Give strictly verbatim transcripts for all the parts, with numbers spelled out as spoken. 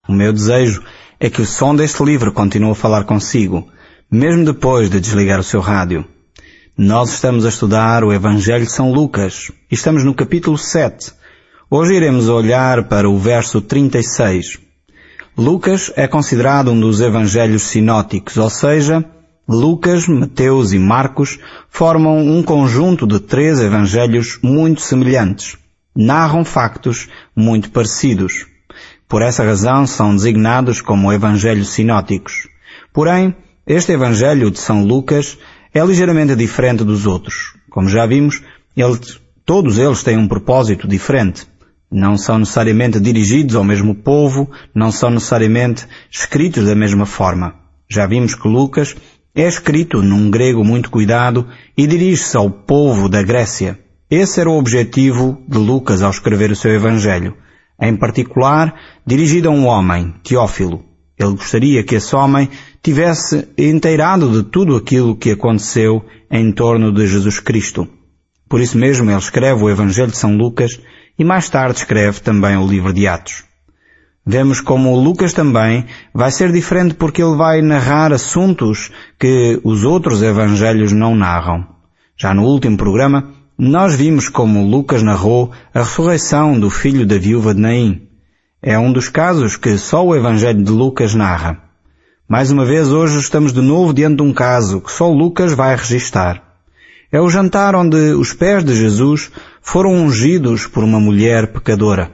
O meu desejo é que o som deste livro continue a falar consigo, mesmo depois de desligar o seu rádio. Nós estamos a estudar o Evangelho de São Lucas e estamos no capítulo sete. Hoje iremos olhar para o verso trinta e seis. Lucas é considerado um dos evangelhos sinóticos, ou seja, Lucas, Mateus e Marcos formam um conjunto de três evangelhos muito semelhantes. Narram factos muito parecidos. Por essa razão são designados como evangelhos sinóticos. Porém, este evangelho de São Lucas é ligeiramente diferente dos outros. Como já vimos, eles, todos eles têm um propósito diferente. Não são necessariamente dirigidos ao mesmo povo, não são necessariamente escritos da mesma forma. Já vimos que Lucas é escrito num grego muito cuidado e dirige-se ao povo da Grécia. Esse era o objetivo de Lucas ao escrever o seu Evangelho. Em particular, dirigido a um homem, Teófilo. Ele gostaria que esse homem tivesse inteirado de tudo aquilo que aconteceu em torno de Jesus Cristo. Por isso mesmo ele escreve o Evangelho de São Lucas e mais tarde escreve também o livro de Atos. Vemos como Lucas também vai ser diferente porque ele vai narrar assuntos que os outros evangelhos não narram. Já no último programa, nós vimos como Lucas narrou a ressurreição do filho da viúva de Naim. É um dos casos que só o Evangelho de Lucas narra. Mais uma vez, hoje estamos de novo diante de um caso que só Lucas vai registar. É o jantar onde os pés de Jesus foram ungidos por uma mulher pecadora.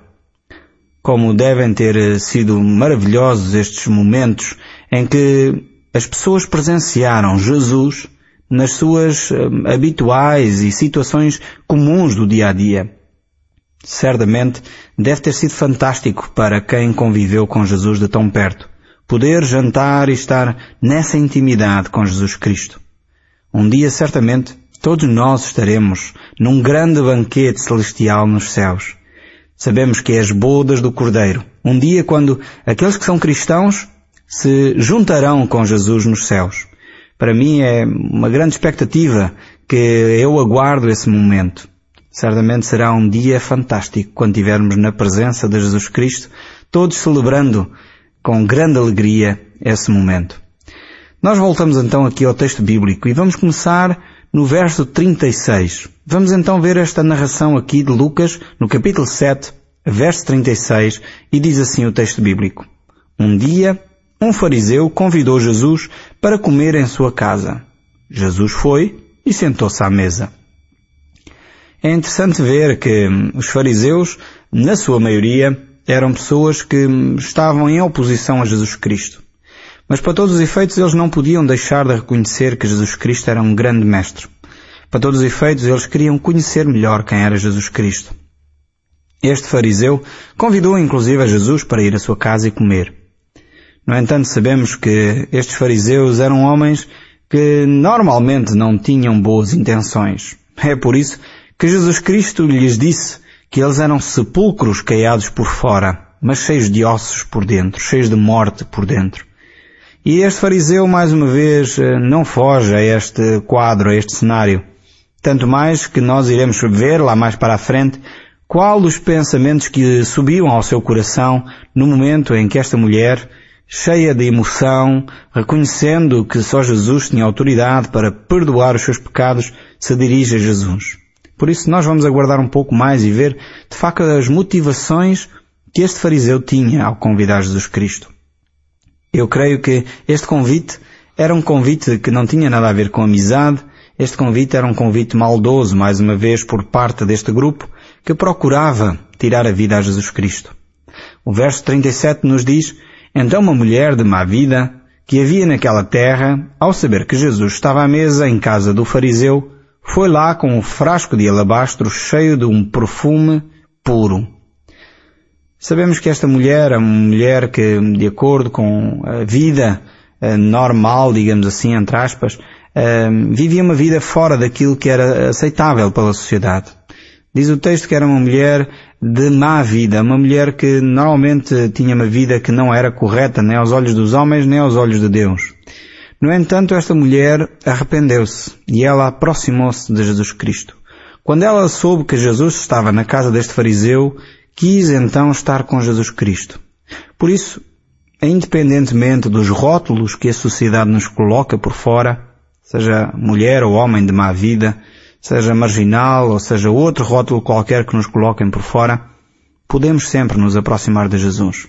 Como devem ter sido maravilhosos estes momentos em que as pessoas presenciaram Jesus nas suas uh, habituais e situações comuns do dia a dia. Certamente deve ter sido fantástico para quem conviveu com Jesus de tão perto, poder jantar e estar nessa intimidade com Jesus Cristo. Um dia, certamente, todos nós estaremos num grande banquete celestial nos céus. Sabemos que é as bodas do Cordeiro. Um dia quando aqueles que são cristãos se juntarão com Jesus nos céus. Para mim é uma grande expectativa que eu aguardo esse momento. Certamente será um dia fantástico quando estivermos na presença de Jesus Cristo, todos celebrando com grande alegria esse momento. Nós voltamos então aqui ao texto bíblico e vamos começar no verso trinta e seis. Vamos então ver esta narração aqui de Lucas, no capítulo sete, verso trinta e seis, e diz assim o texto bíblico. Um dia, um fariseu convidou Jesus para comer em sua casa. Jesus foi e sentou-se à mesa. É interessante ver que os fariseus, na sua maioria, eram pessoas que estavam em oposição a Jesus Cristo. Mas para todos os efeitos eles não podiam deixar de reconhecer que Jesus Cristo era um grande mestre. Para todos os efeitos eles queriam conhecer melhor quem era Jesus Cristo. Este fariseu convidou inclusive a Jesus para ir à sua casa e comer. No entanto, sabemos que estes fariseus eram homens que normalmente não tinham boas intenções. É por isso que Jesus Cristo lhes disse que eles eram sepulcros caiados por fora, mas cheios de ossos por dentro, cheios de morte por dentro. E este fariseu, mais uma vez, não foge a este quadro, a este cenário. Tanto mais que nós iremos ver lá mais para a frente qual os pensamentos que subiam ao seu coração no momento em que esta mulher, cheia de emoção, reconhecendo que só Jesus tinha autoridade para perdoar os seus pecados, se dirige a Jesus. Por isso nós vamos aguardar um pouco mais e ver, de facto, as motivações que este fariseu tinha ao convidar Jesus Cristo. Eu creio que este convite era um convite que não tinha nada a ver com amizade. Este convite era um convite maldoso, mais uma vez, por parte deste grupo, que procurava tirar a vida a Jesus Cristo. O verso trinta e sete nos diz, então uma mulher de má vida, que havia naquela terra, ao saber que Jesus estava à mesa em casa do fariseu, foi lá com um frasco de alabastro cheio de um perfume puro. Sabemos que esta mulher é uma mulher que, de acordo com a vida normal, digamos assim, entre aspas, vivia uma vida fora daquilo que era aceitável pela sociedade. Diz o texto que era uma mulher de má vida, uma mulher que normalmente tinha uma vida que não era correta nem aos olhos dos homens nem aos olhos de Deus. No entanto, esta mulher arrependeu-se e ela aproximou-se de Jesus Cristo. Quando ela soube que Jesus estava na casa deste fariseu, quis então estar com Jesus Cristo. Por isso, independentemente dos rótulos que a sociedade nos coloca por fora, seja mulher ou homem de má vida, seja marginal ou seja outro rótulo qualquer que nos coloquem por fora, podemos sempre nos aproximar de Jesus.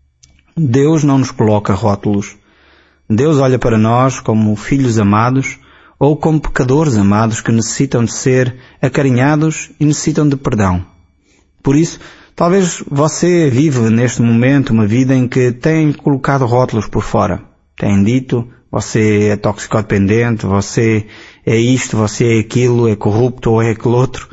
Deus não nos coloca rótulos. Deus olha para nós como filhos amados ou como pecadores amados que necessitam de ser acarinhados e necessitam de perdão. Por isso, talvez você vive neste momento uma vida em que tem colocado rótulos por fora. Tem dito, você é toxicodependente, você é isto, você é aquilo, é corrupto ou é aquele outro,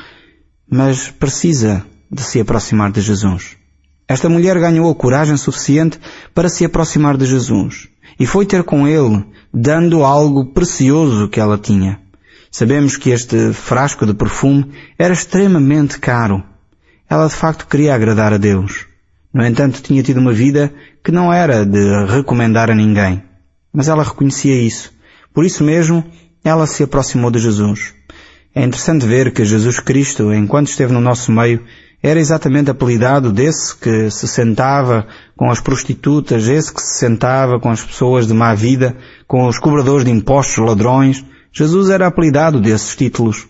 mas precisa de se aproximar de Jesus. Esta mulher ganhou a coragem suficiente para se aproximar de Jesus e foi ter com Ele, dando algo precioso que ela tinha. Sabemos que este frasco de perfume era extremamente caro. Ela de facto queria agradar a Deus. No entanto, tinha tido uma vida que não era de recomendar a ninguém. Mas ela reconhecia isso. Por isso mesmo, ela se aproximou de Jesus. É interessante ver que Jesus Cristo, enquanto esteve no nosso meio, era exatamente apelidado desse que se sentava com as prostitutas, esse que se sentava com as pessoas de má vida, com os cobradores de impostos, ladrões. Jesus era apelidado desses títulos.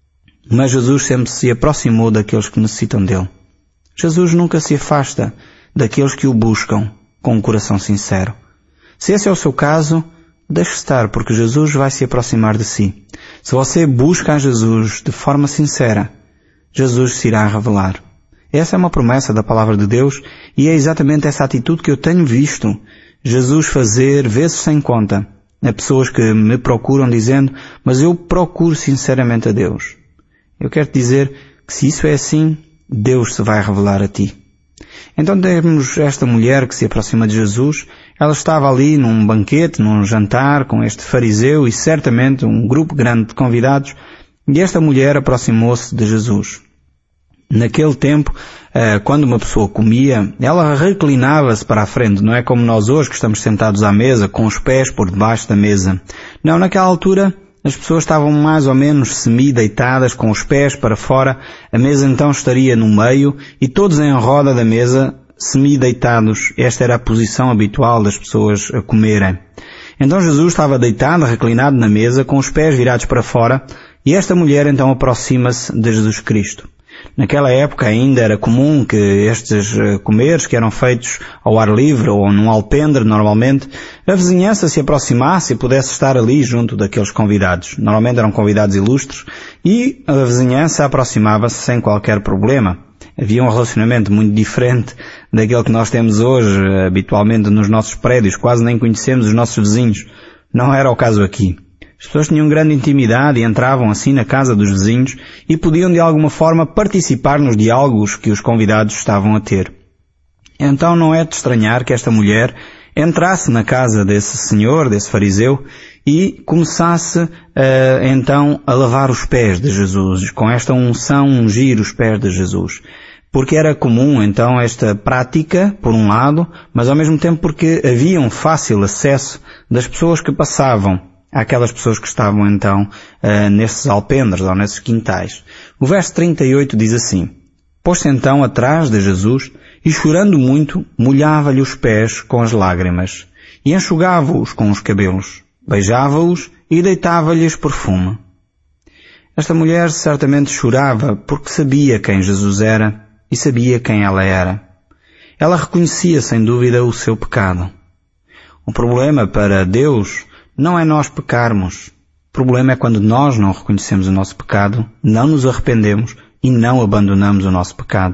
Mas Jesus sempre se aproximou daqueles que necessitam dele. Jesus nunca se afasta daqueles que o buscam com um coração sincero. Se esse é o seu caso, deixe estar, porque Jesus vai se aproximar de si. Se você busca a Jesus de forma sincera, Jesus se irá revelar. Essa é uma promessa da palavra de Deus e é exatamente essa atitude que eu tenho visto Jesus fazer vezes sem conta a pessoas que me procuram dizendo, mas eu procuro sinceramente a Deus. Eu quero te dizer que se isso é assim, Deus se vai revelar a ti. Então temos esta mulher que se aproxima de Jesus. Ela estava ali num banquete, num jantar com este fariseu e certamente um grupo grande de convidados. E esta mulher aproximou-se de Jesus. Naquele tempo, quando uma pessoa comia, ela reclinava-se para a frente. Não é como nós hoje que estamos sentados à mesa com os pés por debaixo da mesa. Não, naquela altura as pessoas estavam mais ou menos semi-deitadas com os pés para fora. A mesa então estaria no meio e todos em roda da mesa semi-deitados. Esta era a posição habitual das pessoas a comerem. Então Jesus estava deitado, reclinado na mesa, com os pés virados para fora. E esta mulher então aproxima-se de Jesus Cristo. Naquela época ainda era comum que estes comeres, que eram feitos ao ar livre ou num alpendre normalmente, a vizinhança se aproximasse e pudesse estar ali junto daqueles convidados. Normalmente eram convidados ilustres e a vizinhança aproximava-se sem qualquer problema. Havia um relacionamento muito diferente daquele que nós temos hoje, habitualmente nos nossos prédios. Quase nem conhecemos os nossos vizinhos. Não era o caso aqui. As pessoas tinham grande intimidade e entravam assim na casa dos vizinhos e podiam de alguma forma participar nos diálogos que os convidados estavam a ter. Então não é de estranhar que esta mulher entrasse na casa desse senhor, desse fariseu, e começasse uh, então a lavar os pés de Jesus, com esta unção ungir os pés de Jesus. Porque era comum então esta prática, por um lado, mas ao mesmo tempo porque havia um fácil acesso das pessoas que passavam àquelas pessoas que estavam então uh, nesses alpendres ou nesses quintais. O verso trinta e oito diz assim: pôs-se então atrás de Jesus e, chorando muito, molhava-lhe os pés com as lágrimas e enxugava-os com os cabelos, beijava-os e deitava-lhes perfume. Esta mulher certamente chorava porque sabia quem Jesus era e sabia quem ela era. Ela reconhecia sem dúvida o seu pecado. O problema para Deus não é nós pecarmos. O problema é quando nós não reconhecemos o nosso pecado, não nos arrependemos e não abandonamos o nosso pecado.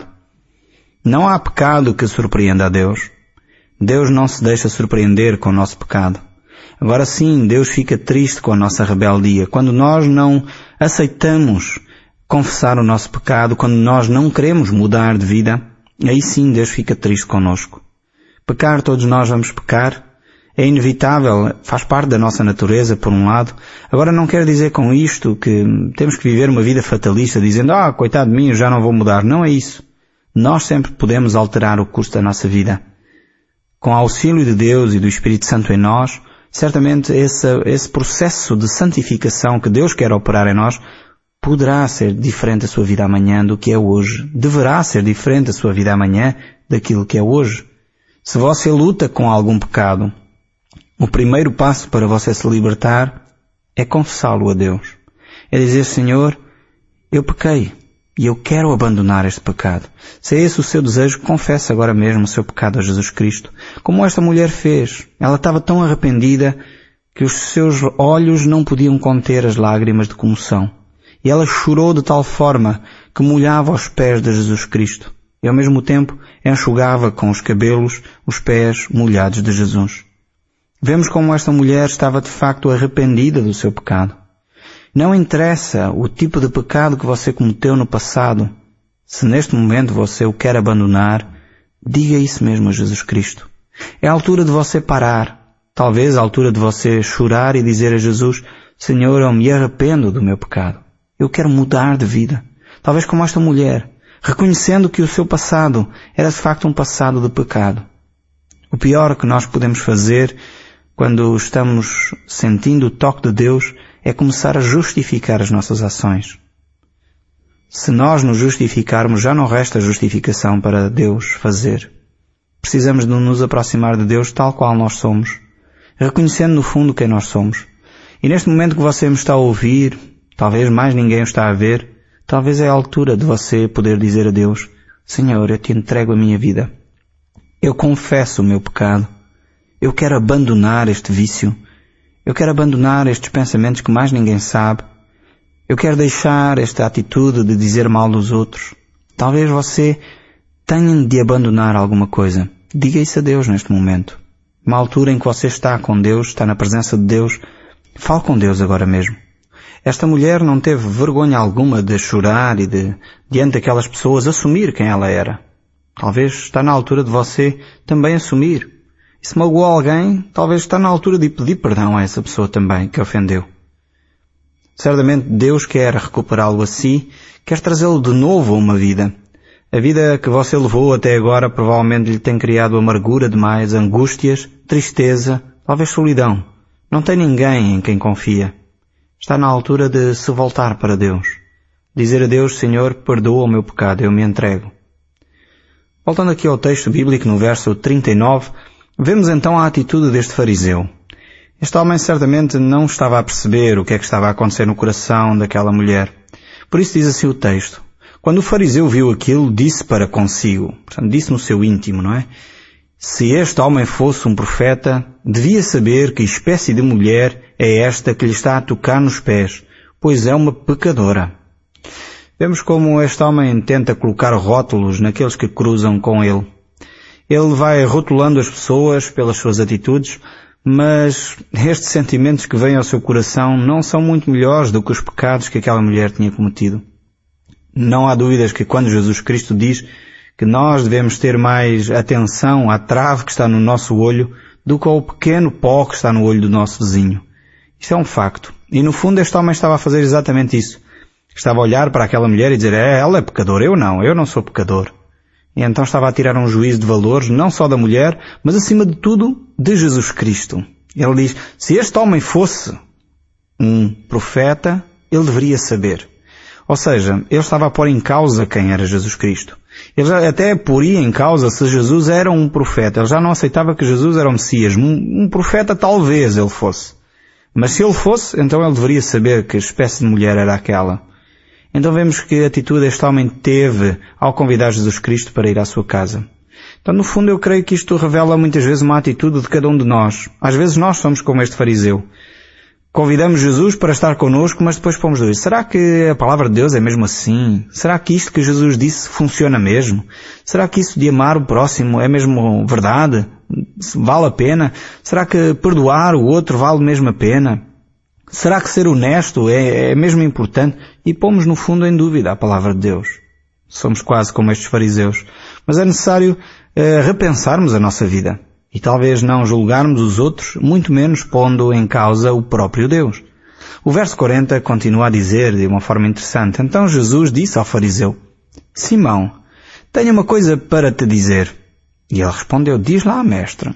Não há pecado que surpreenda a Deus. Deus não se deixa surpreender com o nosso pecado. Agora sim, Deus fica triste com a nossa rebeldia. Quando nós não aceitamos confessar o nosso pecado, quando nós não queremos mudar de vida, aí sim Deus fica triste connosco. Pecar, todos nós vamos pecar. É inevitável, faz parte da nossa natureza, por um lado. Agora não quero dizer com isto que temos que viver uma vida fatalista, dizendo, ah, coitado de mim, eu já não vou mudar. Não é isso. Nós sempre podemos alterar o curso da nossa vida. Com o auxílio de Deus e do Espírito Santo em nós, certamente esse, esse processo de santificação que Deus quer operar em nós poderá ser diferente a sua vida amanhã do que é hoje. Deverá ser diferente a sua vida amanhã daquilo que é hoje. Se você luta com algum pecado, o primeiro passo para você se libertar é confessá-lo a Deus. É dizer, Senhor, eu pequei e eu quero abandonar este pecado. Se é esse o seu desejo, confesse agora mesmo o seu pecado a Jesus Cristo. Como esta mulher fez. Ela estava tão arrependida que os seus olhos não podiam conter as lágrimas de comoção. E ela chorou de tal forma que molhava os pés de Jesus Cristo. E ao mesmo tempo enxugava com os cabelos os pés molhados de Jesus. Vemos como esta mulher estava de facto arrependida do seu pecado. Não interessa o tipo de pecado que você cometeu no passado. Se neste momento você o quer abandonar, diga isso mesmo a Jesus Cristo. É a altura de você parar. Talvez a altura de você chorar e dizer a Jesus, Senhor, eu me arrependo do meu pecado. Eu quero mudar de vida. Talvez como esta mulher, reconhecendo que o seu passado era de facto um passado de pecado. O pior que nós podemos fazer quando estamos sentindo o toque de Deus é começar a justificar as nossas ações. Se nós nos justificarmos, já não resta justificação para Deus fazer. Precisamos de nos aproximar de Deus tal qual nós somos, reconhecendo no fundo quem nós somos. E neste momento que você me está a ouvir, talvez mais ninguém o está a ver, talvez é a altura de você poder dizer a Deus, Senhor, eu te entrego a minha vida. Eu confesso o meu pecado. Eu quero abandonar este vício. Eu quero abandonar estes pensamentos que mais ninguém sabe. Eu quero deixar esta atitude de dizer mal dos outros. Talvez você tenha de abandonar alguma coisa. Diga isso a Deus neste momento. Uma altura em que você está com Deus, está na presença de Deus, fale com Deus agora mesmo. Esta mulher não teve vergonha alguma de chorar e de, diante daquelas pessoas, assumir quem ela era. Talvez está na altura de você também assumir. E se magoou alguém, talvez está na altura de pedir perdão a essa pessoa também que ofendeu. Certamente Deus quer recuperá-lo a si, quer trazê-lo de novo a uma vida. A vida que você levou até agora provavelmente lhe tem criado amargura demais, angústias, tristeza, talvez solidão. Não tem ninguém em quem confia. Está na altura de se voltar para Deus. Dizer a Deus, Senhor, perdoa o meu pecado, eu me entrego. Voltando aqui ao texto bíblico, no verso trinta e nove, vemos então a atitude deste fariseu. Este homem certamente não estava a perceber o que é que estava a acontecer no coração daquela mulher. Por isso diz assim o texto. Quando o fariseu viu aquilo, disse para consigo, portanto, disse no seu íntimo, não é? Se este homem fosse um profeta, devia saber que espécie de mulher é esta que lhe está a tocar nos pés, pois é uma pecadora. Vemos como este homem tenta colocar rótulos naqueles que cruzam com ele. Ele vai rotulando as pessoas pelas suas atitudes, mas estes sentimentos que vêm ao seu coração não são muito melhores do que os pecados que aquela mulher tinha cometido. Não há dúvidas que quando Jesus Cristo diz que nós devemos ter mais atenção à trave que está no nosso olho do que ao pequeno pó que está no olho do nosso vizinho. Isto é um facto. E no fundo este homem estava a fazer exatamente isso. Estava a olhar para aquela mulher e dizer, é, ela é pecadora, eu não, eu não sou pecador. E então estava a tirar um juízo de valores, não só da mulher, mas acima de tudo, de Jesus Cristo. Ele diz, se este homem fosse um profeta, ele deveria saber. Ou seja, ele estava a pôr em causa quem era Jesus Cristo. Ele já até poria em causa se Jesus era um profeta. Ele já não aceitava que Jesus era o Messias. Um, um profeta talvez ele fosse. Mas se ele fosse, então ele deveria saber que espécie de mulher era aquela. Então vemos que atitude este homem teve ao convidar Jesus Cristo para ir à sua casa. Então no fundo eu creio que isto revela muitas vezes uma atitude de cada um de nós. Às vezes nós somos como este fariseu. Convidamos Jesus para estar connosco, mas depois pomos dúvidas. Será que a palavra de Deus é mesmo assim? Será que isto que Jesus disse funciona mesmo? Será que isso de amar o próximo é mesmo verdade? Vale a pena? Será que perdoar o outro vale mesmo a pena? Será que ser honesto é, é mesmo importante? E pomos no fundo em dúvida a palavra de Deus. Somos quase como estes fariseus. Mas é necessário uh, repensarmos a nossa vida. E talvez não julgarmos os outros, muito menos pondo em causa o próprio Deus. O verso quarenta continua a dizer de uma forma interessante. Então Jesus disse ao fariseu, Simão, tenho uma coisa para te dizer. E ele respondeu, diz lá, mestre.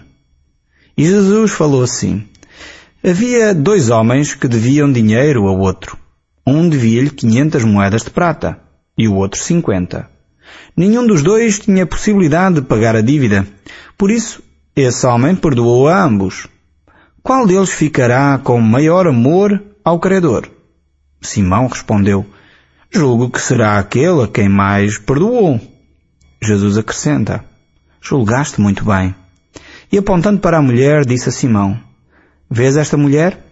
E Jesus falou assim, havia dois homens que deviam dinheiro ao outro. Um devia-lhe quinhentas moedas de prata e o outro cinquenta. Nenhum dos dois tinha possibilidade de pagar a dívida. Por isso, esse homem perdoou a ambos. Qual deles ficará com maior amor ao credor? Simão respondeu: julgo que será aquele a quem mais perdoou. Jesus acrescenta: julgaste muito bem. E apontando para a mulher, disse a Simão: vês esta mulher?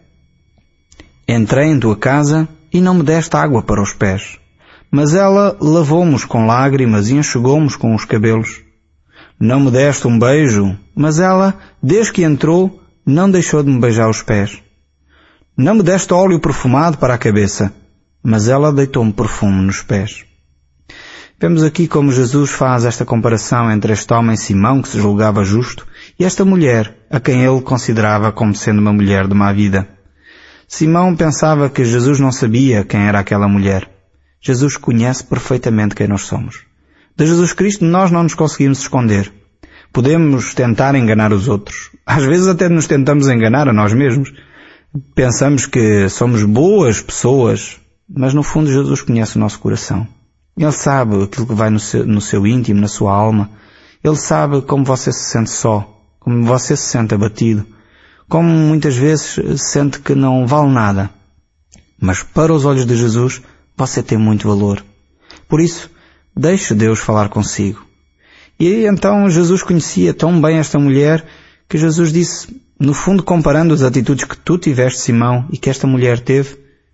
Entrei em tua casa e não me deste água para os pés, mas ela lavou-me com lágrimas e enxugou-me com os cabelos. Não me deste um beijo, mas ela, desde que entrou, não deixou de me beijar os pés. Não me deste óleo perfumado para a cabeça, mas ela deitou-me perfume nos pés. Vemos aqui como Jesus faz esta comparação entre este homem Simão, que se julgava justo, e esta mulher, a quem ele considerava como sendo uma mulher de má vida. Simão pensava que Jesus não sabia quem era aquela mulher. Jesus conhece perfeitamente quem nós somos. De Jesus Cristo nós não nos conseguimos esconder. Podemos tentar enganar os outros. Às vezes até nos tentamos enganar a nós mesmos. Pensamos que somos boas pessoas, mas no fundo Jesus conhece o nosso coração. Ele sabe aquilo que vai no seu, no seu íntimo, na sua alma. Ele sabe como você se sente só, como você se sente abatido, como muitas vezes sente que não vale nada. Mas para os olhos de Jesus, você tem muito valor. Por isso, deixe Deus falar consigo. E então Jesus conhecia tão bem esta mulher que Jesus disse, no fundo comparando as atitudes que tu tiveste, Simão, e que esta mulher teve,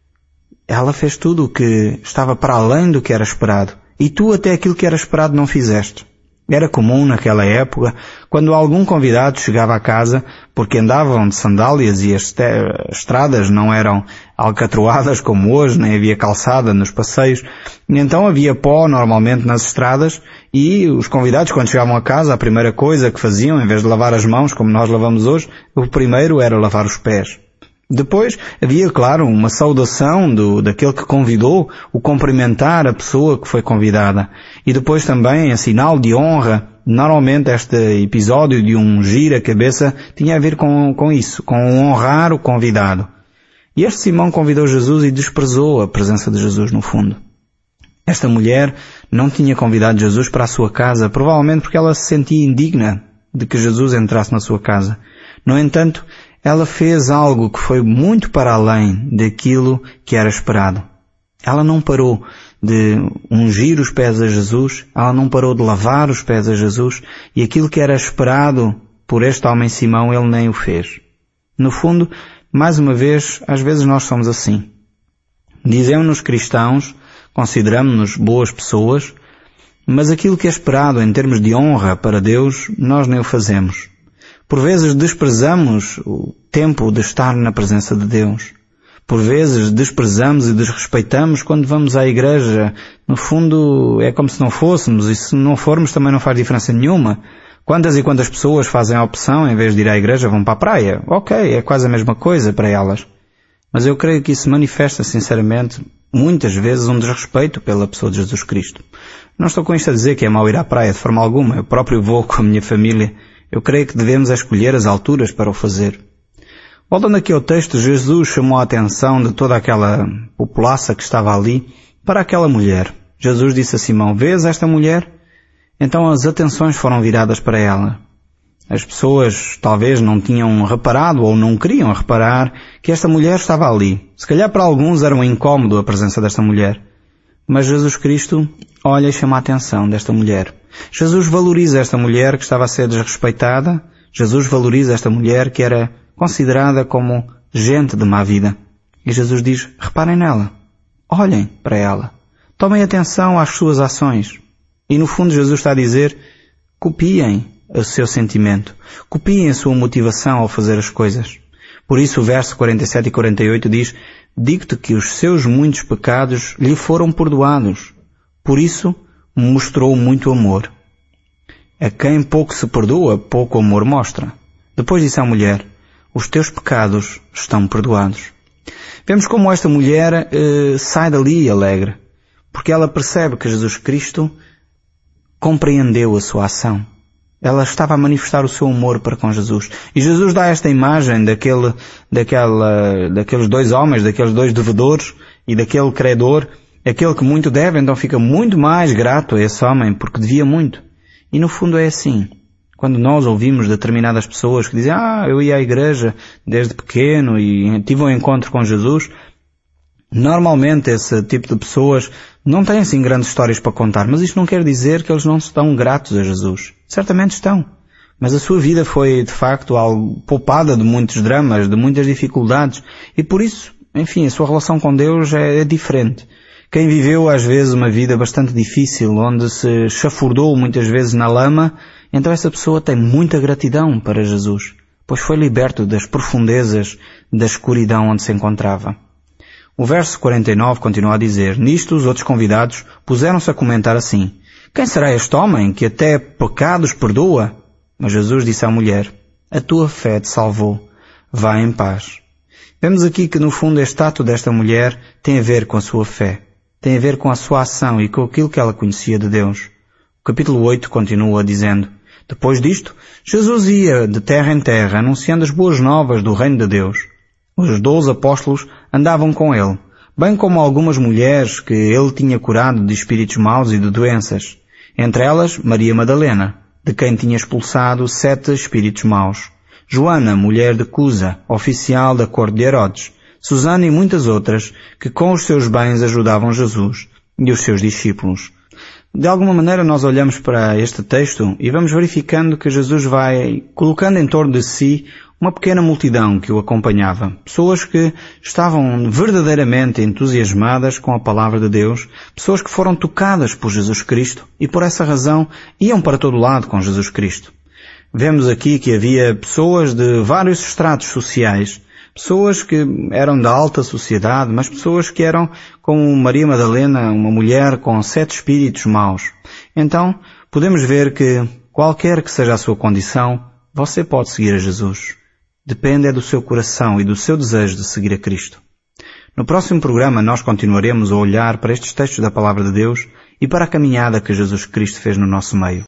ela fez tudo o que estava para além do que era esperado. E tu até aquilo que era esperado não fizeste. Era comum naquela época, quando algum convidado chegava à casa, porque andavam de sandálias e as estradas não eram alcatroadas como hoje, nem havia calçada nos passeios, e então havia pó normalmente nas estradas, e os convidados quando chegavam a casa, a primeira coisa que faziam, em vez de lavar as mãos como nós lavamos hoje, o primeiro era lavar os pés. Depois havia, claro, uma saudação do, daquele que convidou, o cumprimentar a pessoa que foi convidada. E depois também, em sinal de honra, normalmente este episódio de ungir a cabeça tinha a ver com, com isso, com honrar o convidado. E este Simão convidou Jesus e desprezou a presença de Jesus no fundo. Esta mulher não tinha convidado Jesus para a sua casa, provavelmente porque ela se sentia indigna de que Jesus entrasse na sua casa. No entanto, ela fez algo que foi muito para além daquilo que era esperado. Ela não parou de ungir os pés a Jesus, ela não parou de lavar os pés a Jesus, e aquilo que era esperado por este homem Simão, ele nem o fez. No fundo, mais uma vez, às vezes nós somos assim. Dizemos-nos cristãos, consideramos-nos boas pessoas, mas aquilo que é esperado em termos de honra para Deus, nós nem o fazemos. Por vezes desprezamos o tempo de estar na presença de Deus. Por vezes desprezamos e desrespeitamos quando vamos à igreja. No fundo, é como se não fôssemos, e se não formos também não faz diferença nenhuma. Quantas e quantas pessoas fazem a opção, em vez de ir à igreja, vão para a praia? Ok, é quase a mesma coisa para elas. Mas eu creio que isso manifesta, sinceramente, muitas vezes um desrespeito pela pessoa de Jesus Cristo. Não estou com isto a dizer que é mau ir à praia de forma alguma. Eu próprio vou com a minha família. Eu creio que devemos escolher as alturas para o fazer. Voltando aqui ao texto, Jesus chamou a atenção de toda aquela populaça que estava ali para aquela mulher. Jesus disse a Simão, vês esta mulher? Então as atenções foram viradas para ela. As pessoas talvez não tinham reparado ou não queriam reparar que esta mulher estava ali. Se calhar para alguns era um incómodo a presença desta mulher. Mas Jesus Cristo olha e chama a atenção desta mulher. Jesus valoriza esta mulher que estava a ser desrespeitada. Jesus valoriza esta mulher que era considerada como gente de má vida. E Jesus diz, reparem nela. Olhem para ela. Tomem atenção às suas ações. E no fundo Jesus está a dizer, copiem o seu sentimento. Copiem a sua motivação ao fazer as coisas. Por isso o verso quarenta e sete e quarenta e oito diz, digo-te que os seus muitos pecados lhe foram perdoados. Por isso mostrou muito amor. A quem pouco se perdoa, pouco amor mostra. Depois disse à mulher, os teus pecados estão perdoados. Vemos como esta mulher eh, sai dali alegre, porque ela percebe que Jesus Cristo compreendeu a sua ação. Ela estava a manifestar o seu amor para com Jesus. E Jesus dá esta imagem daquele, daquela, daqueles dois homens, daqueles dois devedores e daquele credor Aquele que muito deve, então fica muito mais grato a esse homem porque devia muito. E no fundo é assim. Quando nós ouvimos determinadas pessoas que dizem, ah, eu ia à igreja desde pequeno e tive um encontro com Jesus, normalmente esse tipo de pessoas não têm assim grandes histórias para contar, mas isto não quer dizer que eles não estão gratos a Jesus. Certamente estão. Mas a sua vida foi, de facto, algo poupada de muitos dramas, de muitas dificuldades, e por isso, enfim, a sua relação com Deus é, é diferente. Quem viveu, às vezes, uma vida bastante difícil, onde se chafurdou muitas vezes na lama, então essa pessoa tem muita gratidão para Jesus, pois foi liberto das profundezas da escuridão onde se encontrava. O verso quarenta e nove continua a dizer, nisto os outros convidados puseram-se a comentar assim, quem será este homem que até pecados perdoa? Mas Jesus disse à mulher, a tua fé te salvou, vá em paz. Vemos aqui que no fundo este ato desta mulher tem a ver com a sua fé, tem a ver com a sua ação e com aquilo que ela conhecia de Deus. O capítulo oito continua dizendo, depois disto, Jesus ia de terra em terra anunciando as boas novas do reino de Deus. Os doze apóstolos andavam com ele, bem como algumas mulheres que ele tinha curado de espíritos maus e de doenças. Entre elas, Maria Madalena, de quem tinha expulsado sete espíritos maus. Joana, mulher de Cusa, oficial da corte de Herodes. Susana e muitas outras que com os seus bens ajudavam Jesus e os seus discípulos. De alguma maneira nós olhamos para este texto e vamos verificando que Jesus vai colocando em torno de si uma pequena multidão que o acompanhava. Pessoas que estavam verdadeiramente entusiasmadas com a palavra de Deus, pessoas que foram tocadas por Jesus Cristo e por essa razão iam para todo lado com Jesus Cristo. Vemos aqui que havia pessoas de vários estratos sociais, pessoas que eram da alta sociedade, mas pessoas que eram como Maria Madalena, uma mulher com sete espíritos maus. Então, podemos ver que, qualquer que seja a sua condição, você pode seguir a Jesus. Depende é do seu coração e do seu desejo de seguir a Cristo. No próximo programa nós continuaremos a olhar para estes textos da Palavra de Deus e para a caminhada que Jesus Cristo fez no nosso meio.